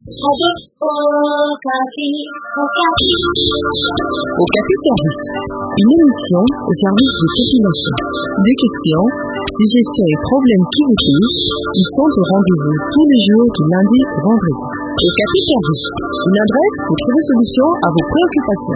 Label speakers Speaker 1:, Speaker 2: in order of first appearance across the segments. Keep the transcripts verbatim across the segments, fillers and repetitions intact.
Speaker 1: Radio Okapi. Okapi.
Speaker 2: Okapi Service, une émission au service des populations. Des questions, suggestions et problèmes qui vous touchent, ils sont au rendez-vous tous les jours du lundi au vendredi. Okapi Service, une adresse pour trouver solution à vos préoccupations.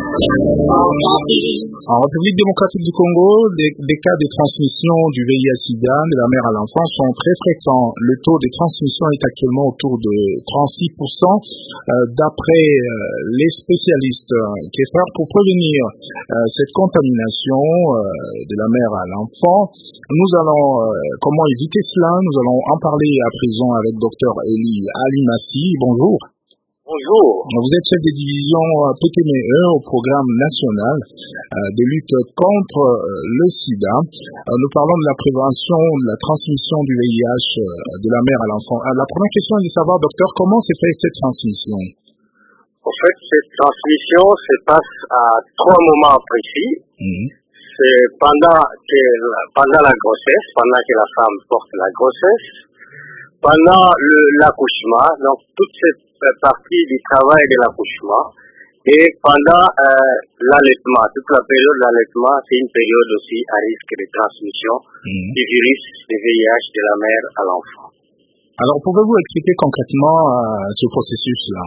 Speaker 3: En République démocratique du Congo, des, des cas de transmission du V I H-Sida de la mère à l'enfant sont très fréquents. Le taux de transmission est actuellement autour de trente-six pour cent euh, d'après euh, les spécialistes euh, qui œuvrent pour prévenir euh, cette contamination euh, de la mère à l'enfant. Nous allons, euh, comment éviter cela? Nous allons en parler à présent avec docteur Eli Alimassi. Bonjour.
Speaker 4: Bonjour.
Speaker 3: Vous êtes chef de division P T M E au programme national euh, de lutte contre euh, le sida. Euh, nous parlons de la prévention de la transmission du V I H euh, de la mère à l'enfant. Euh, la première question est de savoir, docteur, comment s'est fait cette transmission?
Speaker 4: En fait, cette transmission se passe à trois moments précis. Mmh. C'est pendant, que, pendant la grossesse, pendant que la femme porte la grossesse, pendant le, l'accouchement, donc toute cette partie du travail de l'accouchement, et pendant euh, l'allaitement, toute la période de l'allaitement, c'est une période aussi à risque de transmission mmh. du virus du V I H de la mère à l'enfant.
Speaker 3: Alors, pouvez-vous expliquer concrètement euh, ce processus-là?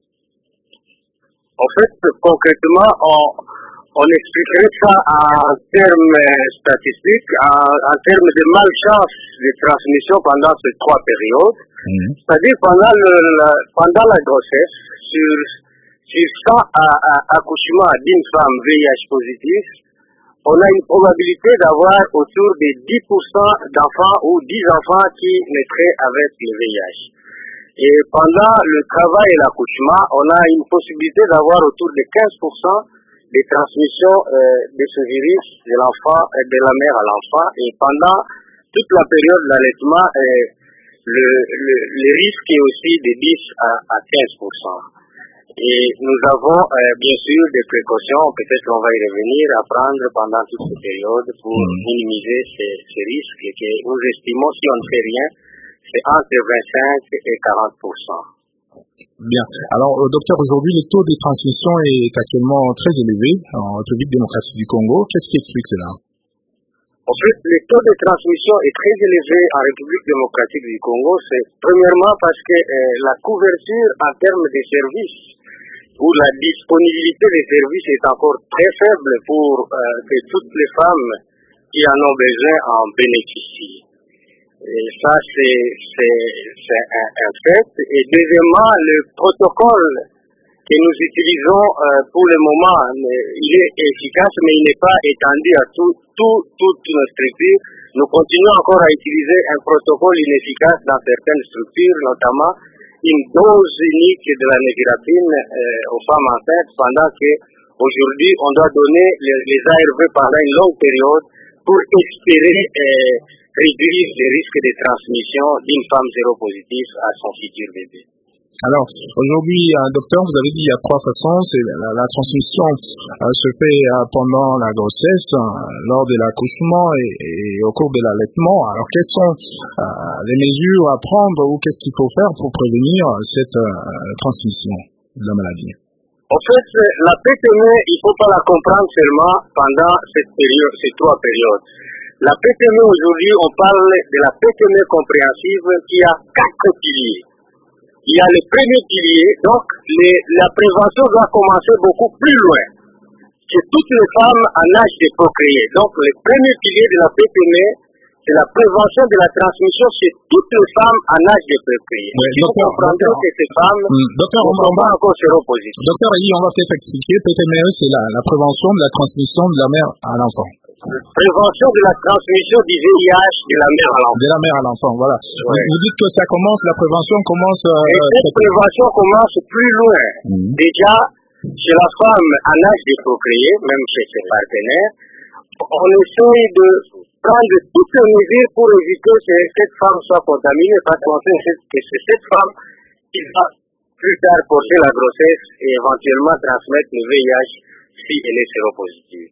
Speaker 4: En fait, concrètement, on, on expliquerait ça en termes statistiques, en, en termes de malchance de transmission pendant ces trois périodes. Mmh. C'est-à-dire pendant, le, la, pendant la grossesse, sur, sur cent accouchements d'une femme V I H positive, on a une probabilité d'avoir autour de dix pour cent d'enfants ou dix enfants qui naîtraient avec le V I H. Et pendant le travail et l'accouchement, on a une possibilité d'avoir autour de quinze pour cent de transmission euh, de ce virus de l'enfant, euh, de la mère à l'enfant. Et pendant toute la période de l'allaitement, euh, le, le, le risque est aussi de dix à quinze pour cent. Et nous avons euh, bien sûr des précautions, peut-être qu'on va y revenir, à prendre pendant toute cette période pour minimiser ces, ces risques et que nous estimons, si on ne fait rien, c'est entre vingt-cinq et quarante pour cent.
Speaker 3: Bien. Alors, euh, docteur, aujourd'hui, le taux de transmission est actuellement très élevé en République démocratique du Congo. Qu'est-ce qui explique cela?
Speaker 4: En fait, le taux de transmission est très élevé en République démocratique du Congo. C'est premièrement parce que euh, la couverture en termes de services ou la disponibilité des services est encore très faible pour euh, que toutes les femmes qui en ont besoin en bénéficient. Et ça, c'est, c'est, c'est un, un fait. Et deuxièmement, le protocole que nous utilisons euh, pour le moment, il est efficace, mais il n'est pas étendu à tout, tout, toutes nos structures. Nous continuons encore à utiliser un protocole inefficace dans certaines structures, notamment une dose unique de la névirapine euh, aux femmes enceintes, pendant que aujourd'hui on doit donner les, les A R V pendant une longue période pour espérer euh, réduire les risques de transmission d'une femme séropositive à son futur bébé.
Speaker 3: Alors, aujourd'hui, euh, docteur, vous avez dit il y a trois façons. C'est la, la transmission euh, se fait euh, pendant la grossesse, euh, lors de l'accouchement et, et au cours de l'allaitement. Alors, quelles sont euh, les mesures à prendre ou qu'est-ce qu'il faut faire pour prévenir cette euh, transmission de la maladie?
Speaker 4: En fait, la P T M E, il ne faut pas la comprendre seulement pendant cette période, ces trois périodes. La P T M E aujourd'hui, on parle de la P T M E compréhensive qui a quatre piliers. Il y a le premier pilier, donc les, la prévention doit commencer beaucoup plus loin que toutes les femmes en âge de procréer. Donc le premier pilier de la P T M E, c'est la prévention de la transmission chez toutes les femmes en âge de procréer.
Speaker 3: Oui,
Speaker 4: il faut comprendre que ces femmes
Speaker 3: hum, docteur,
Speaker 4: ne sont pas encore séropositives.
Speaker 3: Docteur, on va peut-être expliquer. P T M E, c'est la, la prévention de la transmission de la mère à l'enfant.
Speaker 4: Prévention de la transmission du V I H de la mère à l'enfant.
Speaker 3: De la mère à l'enfant, voilà.
Speaker 4: Ouais.
Speaker 3: Vous dites que ça commence, la prévention commence... Euh,
Speaker 4: Et cette
Speaker 3: cette...
Speaker 4: prévention commence plus loin. Mmh. Déjà, chez la femme en âge de procréer, même chez ses partenaires, on essaie de prendre toutes les mesures pour éviter que cette femme soit contaminée, parce qu'on sait que c'est cette femme qui va plus tard porter la grossesse et éventuellement transmettre le V I H si elle est séropositive.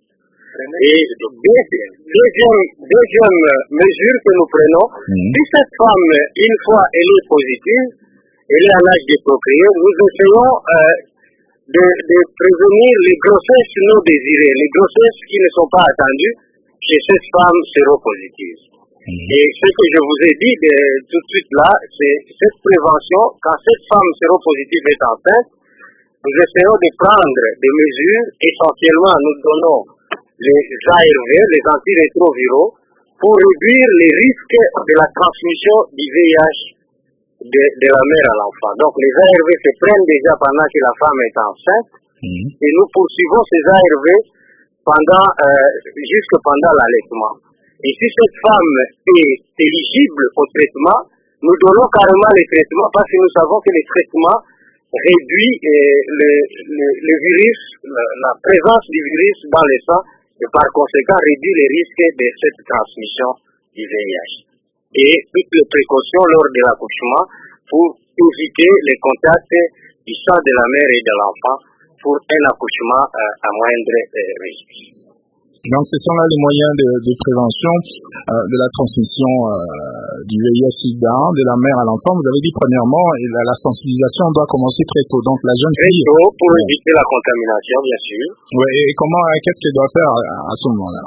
Speaker 4: Et deuxième, deuxième, deuxième mesure que nous prenons, mmh. si cette femme, une fois elle est positive, elle est à l'âge de procréer, nous essayons euh, de, de prévenir les grossesses non désirées, les grossesses qui ne sont pas attendues chez ces femmes séropositives. Et ce que je vous ai dit de, tout de suite là, c'est cette prévention, quand cette femme séropositive est enceinte, nous essayons de prendre des mesures, essentiellement nous donnons les A R V, les antirétroviraux, pour réduire les risques de la transmission du V I H de, de la mère à l'enfant. Donc les A R V se prennent déjà pendant que la femme est enceinte, mmh. et nous poursuivons ces A R V pendant, euh, jusque pendant l'allaitement. Et si cette femme est éligible au traitement, nous donnons carrément les traitements parce que nous savons que les traitements réduisent euh, le, le, le virus, la, la présence du virus dans le sang et par conséquent réduit les risques de cette transmission du V I H. Et toutes les précautions lors de l'accouchement pour éviter les contacts du sang de la mère et de l'enfant pour un accouchement euh, à moindre euh, risque.
Speaker 3: Donc, ce sont là les moyens de, de prévention euh, de la transmission euh, du V I H sida de la mère à l'enfant. Vous avez dit premièrement, la, la sensibilisation doit commencer très tôt. Donc, la jeune
Speaker 4: très
Speaker 3: fille...
Speaker 4: Très tôt, pour ouais. éviter la contamination, bien sûr.
Speaker 3: Oui, et comment, qu'est-ce qu'elle doit faire à, à ce moment-là?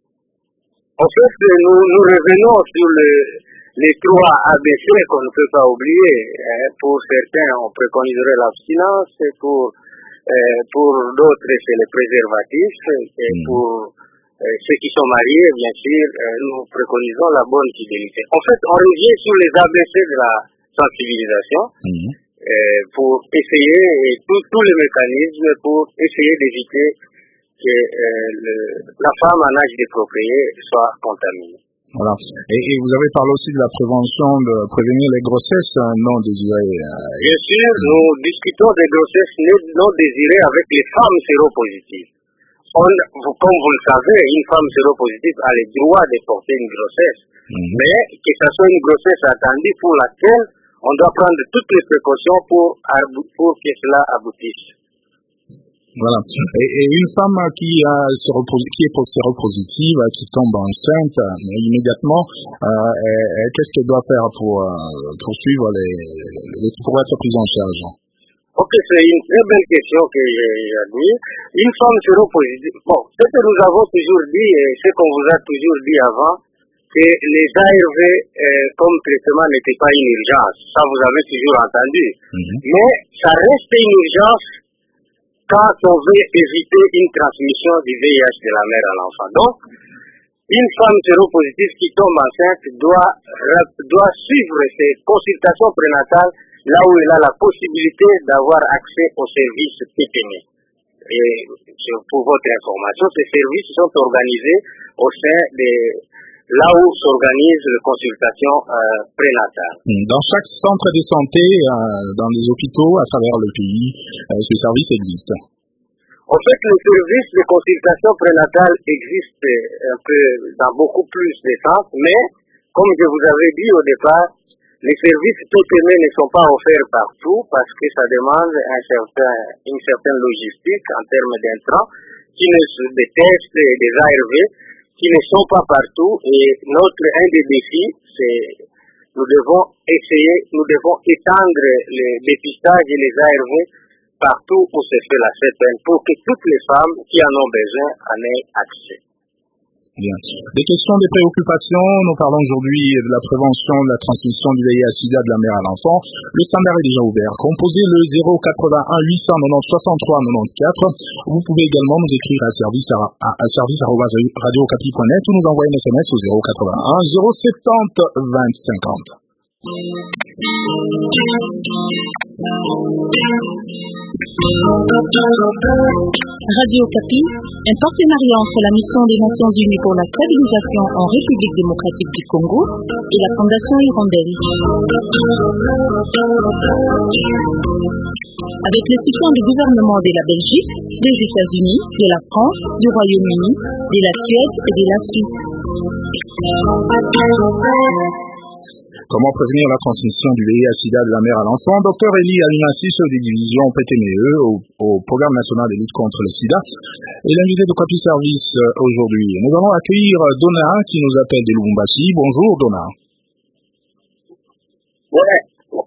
Speaker 4: En fait, nous, nous revenons sur le, les trois A B C qu'on ne peut pas oublier. Hein. Pour certains, on préconiserait l'abstinence, pour, euh, pour d'autres, c'est le préservatif, et mmh. pour euh, ceux qui sont mariés, bien sûr, euh, nous préconisons la bonne fidélité. En fait, on revient sur les A B C de la sensibilisation mmh. euh, pour essayer, et tous les mécanismes pour essayer d'éviter que euh, le, la femme en âge de procréer soit contaminée.
Speaker 3: Voilà. Et, et vous avez parlé aussi de la prévention, de prévenir les grossesses non désirées. Euh,
Speaker 4: Bien sûr, mmh. nous discutons des grossesses non désirées avec les femmes séropositives. On, comme vous le savez, une femme séropositive a le droit de porter une grossesse, mmh. mais que ce soit une grossesse attendue pour laquelle on doit prendre toutes les précautions pour, pour que cela aboutisse.
Speaker 3: Voilà. Et, et une femme qui, a, qui est séropositive, qui tombe enceinte, euh, immédiatement, euh, et, et qu'est-ce qu'elle doit faire pour, euh, pour suivre les, les, pour être prise en charge?
Speaker 4: Ok, c'est une très belle question que j'ai dit. Une femme séropositive, bon, ce que nous avons toujours dit et ce qu'on vous a toujours dit avant, que les A R V euh, comme traitement n'était pas une urgence. Ça, vous avez toujours entendu. Mm-hmm. Mais ça reste une urgence quand on veut éviter une transmission du V I H de la mère à l'enfant. Donc, une femme séropositive qui tombe enceinte doit, doit suivre ses consultations prénatales là où elle a la possibilité d'avoir accès aux services P P M. Et pour votre information, ces services sont organisés au sein de là où s'organisent les consultations euh, prénatales.
Speaker 3: Dans chaque centre de santé, euh, dans les hôpitaux à travers le pays, euh, ce service existe.
Speaker 4: En fait, le service de consultation prénatale existe un peu dans beaucoup plus de centres, mais comme je vous avais dit au départ, les services P P M ne sont pas offerts partout parce que ça demande un certain, une certaine logistique en termes d'intrants, qui ne des tests et des A R V qui ne sont pas partout. Et notre un des défis, c'est nous devons essayer, nous devons étendre les dépistages et les A R V partout où se fait la C P N pour que toutes les femmes qui en ont besoin en aient accès.
Speaker 3: Bien. Des questions, des préoccupations. Nous parlons aujourd'hui de la prévention de la transmission du V I H sida de la mère à l'enfant. Le standard est déjà ouvert. Composez le zéro quatre-vingt-un huit cent quatre-vingt-dix soixante-trois quatre-vingt-quatorze. Vous pouvez également nous écrire à service à, à, à service arobase radio okapi point net ou nous envoyer un S M S au zéro quatre-vingt-un zéro soixante vingt cinquante.
Speaker 2: Radio Okapi, un partenariat entre la mission des Nations Unies pour la stabilisation en République démocratique du Congo et la Fondation Hirondelle. Avec le soutien du gouvernement de la Belgique, des États-Unis, de la France, du Royaume-Uni, de la Suède et de la Suisse.
Speaker 3: Comment prévenir la transmission du V I H sida de la mère à l'enfant? Docteur Elie Alinassi, chef des divisions P T M E au, au Programme national de lutte contre le sida, et l'invité de Okapi Service aujourd'hui. Nous allons accueillir Donna qui nous appelle de Lubumbashi. Bonjour Donna.
Speaker 4: Ouais.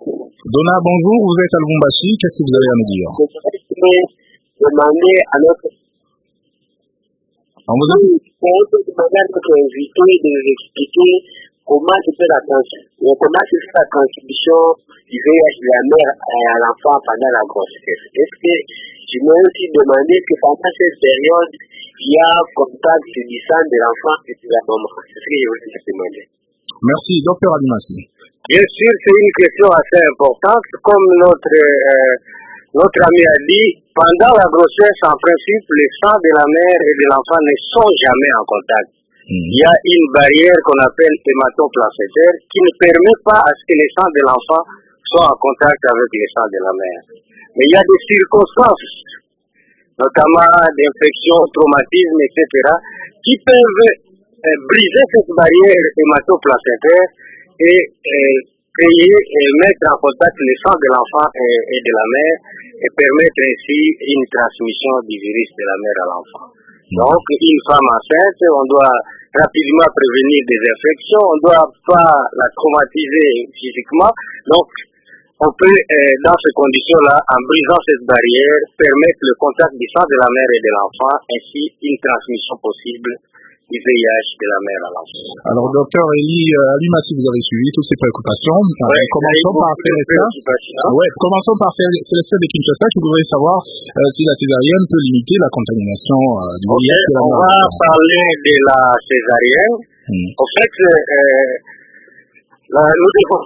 Speaker 3: Donna, bonjour, vous êtes à Lubumbashi, qu'est-ce que vous avez à nous dire?
Speaker 4: Je voudrais demander à notre...
Speaker 3: On vous a...
Speaker 4: demander à notre invité de nous expliquer comment se fait la, trans- comment se fait la transmission du V I H de la mère à l'enfant pendant la grossesse. Est-ce que je m'ai aussi demandé que pendant cette période, il y a contact du sang de l'enfant et de la maman. C'est ce que je voulais demander.
Speaker 3: Merci, docteur Alimassi.
Speaker 4: Bien sûr, c'est une question assez importante. Comme notre, euh, notre ami a dit, pendant la grossesse, en principe, les sangs de la mère et de l'enfant ne sont jamais en contact. Mm. Il y a une barrière qu'on appelle hématoplacentaire qui ne permet pas à ce que les sangs de l'enfant soient en contact avec les sangs de la mère. Mais il y a des circonstances, notamment d'infections, traumatismes, et cetera, qui peuvent euh, briser cette barrière hématoplacentaire et euh, créer et mettre en contact les sangs de l'enfant et, et de la mère et permettre ainsi une transmission du virus de la mère à l'enfant. Donc, une femme enceinte, on doit rapidement prévenir des infections, on ne doit pas la traumatiser physiquement. Donc, on peut, euh, dans ces conditions-là, en brisant cette barrière, permettre le contact du sang de la mère et de l'enfant, ainsi une transmission possible du V I H de la mère à l'enfant.
Speaker 3: Alors, docteur Eli euh, Alimassi, vous avez suivi toutes ces préoccupations.
Speaker 4: Ouais,
Speaker 3: commençons par Célestin. Ouais, commençons par Célestin de Kinshasa, qui voudrait savoir euh, si la césarienne peut limiter la contamination euh, du V I H
Speaker 4: okay,
Speaker 3: de la mère.
Speaker 4: On va parler de la césarienne. Hmm. En fait, euh, la, nous devons...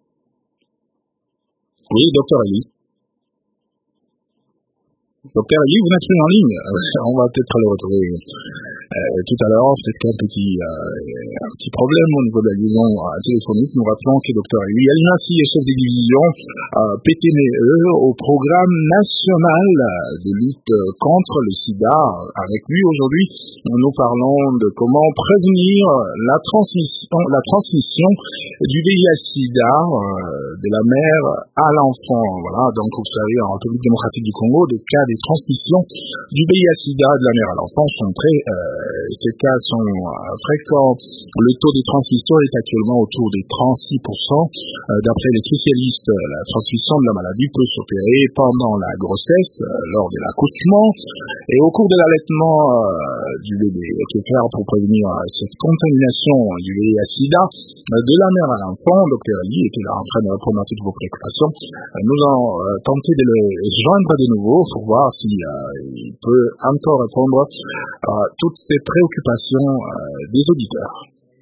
Speaker 3: Oui, docteur Eli. Docteur Eli, vous n'êtes plus en ligne. On va peut-être le retrouver euh, tout à l'heure. Peut-être qu'il y a un petit, euh, un petit problème au niveau de la liaison euh, téléphonique. Nous rappelons que docteur Eli Alimassi est chef de division euh, P T M E au programme national de lutte contre le sida. Avec lui, aujourd'hui, nous parlons de comment prévenir la transmission, la transmission du V I H sida euh, de la mère à l'enfant. Voilà, donc vous savez, en République démocratique du Congo, des cas de transmission du V I H sida de la mère à l'enfant sont très, euh, ces cas sont euh, fréquents. Le taux de transmission est actuellement autour de trente-six pour cent. Euh, d'après les spécialistes, la transmission de la maladie peut s'opérer pendant la grossesse, euh, lors de l'accouchement et au cours de l'allaitement euh, du bébé. Que faire pour prévenir euh, cette contamination du V I H sida euh, de la mère à l'enfant? Docteur Ali était là en train de répondre à toutes vos préoccupations. Euh, nous allons euh, tenter de le joindre de nouveau pour voir si euh, il peut encore répondre à toutes ces préoccupations euh, des auditeurs.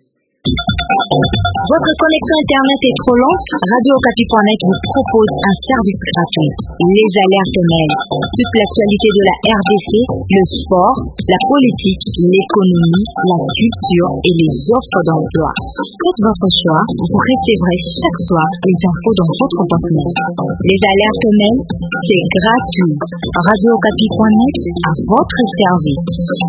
Speaker 2: Votre connexion Internet est trop lente? Radio Okapi point net vous propose un service gratuit. Les alertes mail. Toute l'actualité de la R D C, le sport, la politique, l'économie, la culture et les offres d'emploi. Faites votre choix, vous recevrez chaque soir les infos dans votre boîte mail. Les alertes mail, c'est gratuit. Radio Okapi point net à votre service.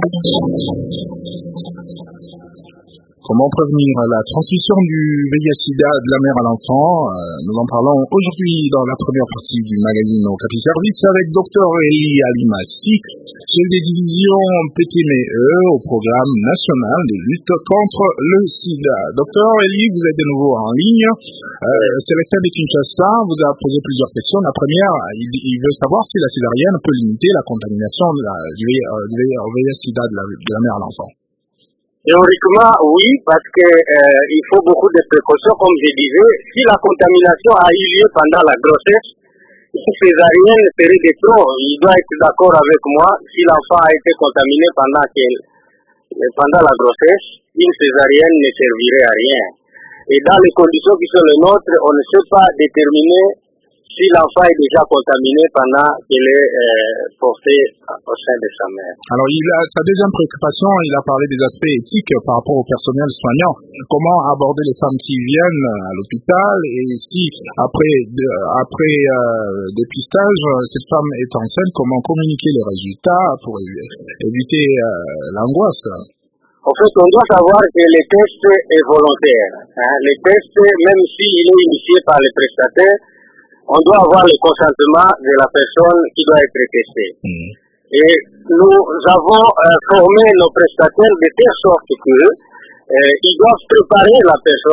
Speaker 3: Comment prévenir la transmission du V I H sida de la mère à l'enfant? euh, Nous en parlons aujourd'hui dans la première partie du magazine Okapi Service avec docteur Eli Alimassi, chef des divisions P T M E au programme national de lutte contre le sida. Docteur Eli, vous êtes de nouveau en ligne. Euh, Célestin de Kinshasa vous a posé plusieurs questions. La première, il, il veut savoir si la césarienne peut limiter la contamination de la, du, euh, du V I H sida de la, de la mère à l'enfant.
Speaker 4: Théoriquement, oui, parce que euh, il faut beaucoup de précautions, comme je disais. Si la contamination a eu lieu pendant la grossesse, une césarienne serait de trop. Il doit être d'accord avec moi. Si l'enfant a été contaminé pendant, pendant la grossesse, une césarienne ne servirait à rien. Et dans les conditions qui sont les nôtres, on ne sait pas déterminer si l'enfant est déjà contaminé pendant qu'elle est euh, portée au sein de sa mère.
Speaker 3: Alors, il a, sa deuxième préoccupation, il a parlé des aspects éthiques par rapport au personnel soignant. Comment aborder les femmes qui viennent à l'hôpital et si, après, de, après euh, dépistage, cette femme est enceinte, comment communiquer les résultats pour éviter euh, l'angoisse?
Speaker 4: En fait, on doit savoir que le test est volontaire. Hein. Le test, même s'il est initié par les prestataires, on doit avoir le consentement de la personne qui doit être testée. Mmh. Et nous avons euh, formé nos prestataires de telle sorte que euh, ils doivent préparer la personne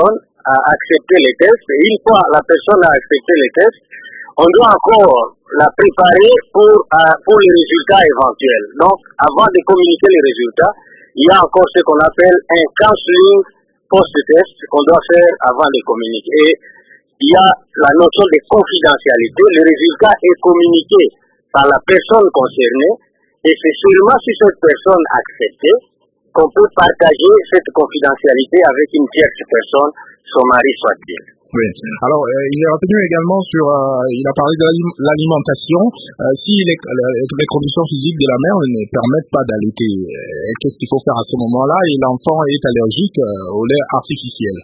Speaker 4: a accepté les tests. Et une fois la personne a accepté les tests, on doit encore la préparer pour, euh, pour les résultats éventuels. Donc, avant de communiquer les résultats, il y a encore ce qu'on appelle un counseling post-test qu'on doit faire avant de communiquer. Et il y a la notion de confidentialité. Le résultat est communiqué par la personne concernée et c'est seulement si cette personne accepte qu'on peut partager cette confidentialité avec une tierce personne, son mari soit-il.
Speaker 3: Oui. Alors, euh, il est retenu également sur, euh, il a parlé de l'alimentation. Euh, si les, les conditions physiques de la mère ne permettent pas d'allaiter, euh, qu'est-ce qu'il faut faire à ce moment-là? Et l'enfant est allergique euh, au lait artificiel.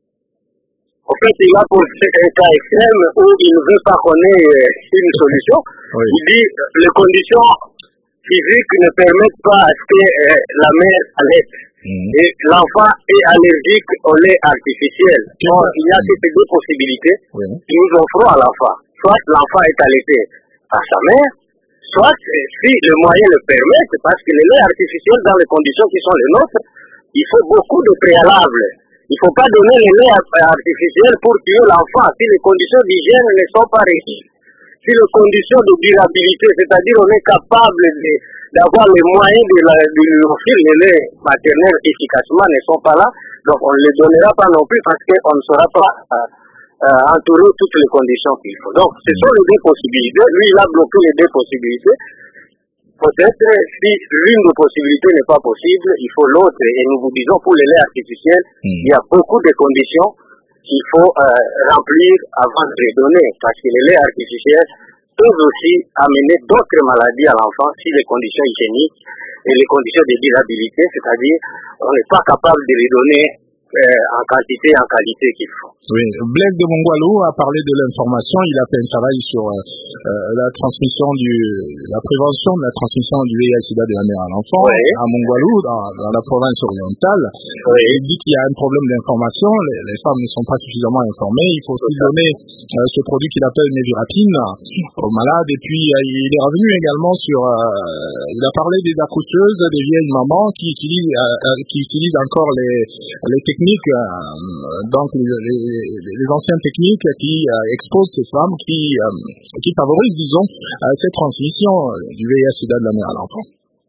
Speaker 4: En fait, il a posé un cas extrême où il ne veut pas connaître une solution. Oui. Il dit les conditions physiques ne permettent pas à ce que euh, la mère allaite. Mmh. Et l'enfant est allergique au lait artificiel. Donc, il y a ces deux possibilités oui. que nous offrons à l'enfant. Soit l'enfant est allaité par sa mère, soit si le moyen le permet, parce que le lait artificiel, dans les conditions qui sont les nôtres, il faut beaucoup de préalables. Il ne faut pas donner le lait artificiel pour tuer l'enfant si les conditions d'hygiène ne sont pas réunies. Si les conditions de durabilité, c'est-à-dire on est capable de, d'avoir les moyens de, la, de lui offrir le lait maternel efficacement, ne sont pas là, donc on ne les donnera pas non plus parce qu'on ne saura pas euh, euh, entourer toutes les conditions qu'il faut. Donc ce sont les deux possibilités. Lui, il a bloqué les deux possibilités. Peut-être si l'une des possibilités n'est pas possible, il faut l'autre. Et nous vous disons, pour les laits artificiels, mmh. il y a beaucoup de conditions qu'il faut euh, remplir avant de les donner. Parce que les laits artificiels peuvent aussi amener d'autres maladies à l'enfant si les conditions hygiéniques et les conditions de durabilité, c'est-à-dire on n'est pas capable de les donner euh, en quantité et en qualité qu'il faut.
Speaker 3: Oui, Blaise de Mongwalu a parlé de l'information, il a fait un travail sur euh, la transmission du, la prévention de la transmission du V I H sida de la mère à l'enfant oui. à Mongwalu, dans, dans la province orientale. Oui. Il dit qu'il y a un problème d'information, les, les femmes ne sont pas suffisamment informées, il faut aussi donner euh, ce produit qu'il appelle Nevirapine aux malades, et puis euh, il est revenu également sur, euh, il a parlé des accoucheuses, des vieilles mamans qui utilisent, euh, qui utilisent encore les, les techniques, euh, donc les, les les anciennes techniques qui euh, exposent ces femmes, qui, euh, qui favorisent, disons, euh, cette transmission du V I H sida de la mère à l'enfant.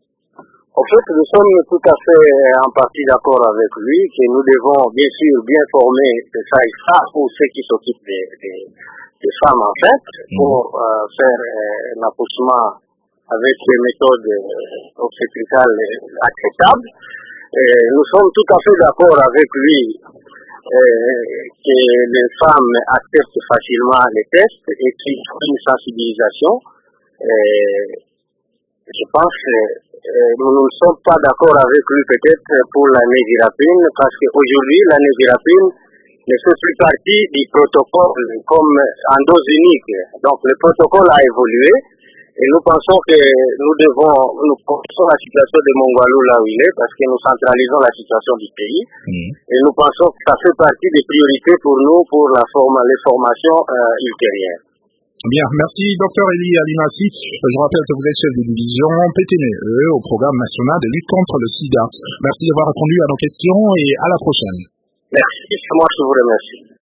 Speaker 4: En fait, nous sommes tout à fait en partie d'accord avec lui, que nous devons bien sûr bien former ça et ça pour ceux qui s'occupent des, des, des femmes en fait, pour euh, faire euh, un accouchement avec des méthodes euh, obstétricales acceptables. Et nous sommes tout à fait d'accord avec lui Euh, que les femmes acceptent facilement les tests et qu'il faut une sensibilisation. Euh, je pense que euh, nous ne sommes pas d'accord avec lui peut-être pour la Nevirapine parce qu'aujourd'hui la Nevirapine ne fait plus partie du protocole comme en dose unique. Donc le protocole a évolué. Et nous pensons que nous devons, nous connaissons la situation de Mongwalu là où il est, parce que nous centralisons la situation du pays. Mmh. Et nous pensons que ça fait partie des priorités pour nous, pour la forme, les formations euh, ultérieures.
Speaker 3: Bien, merci docteur Eli Alimassi. Je rappelle que vous êtes chef de division P T N E au programme national de lutte contre le sida. Merci d'avoir répondu à nos questions et à la prochaine.
Speaker 4: Merci, moi je vous remercie.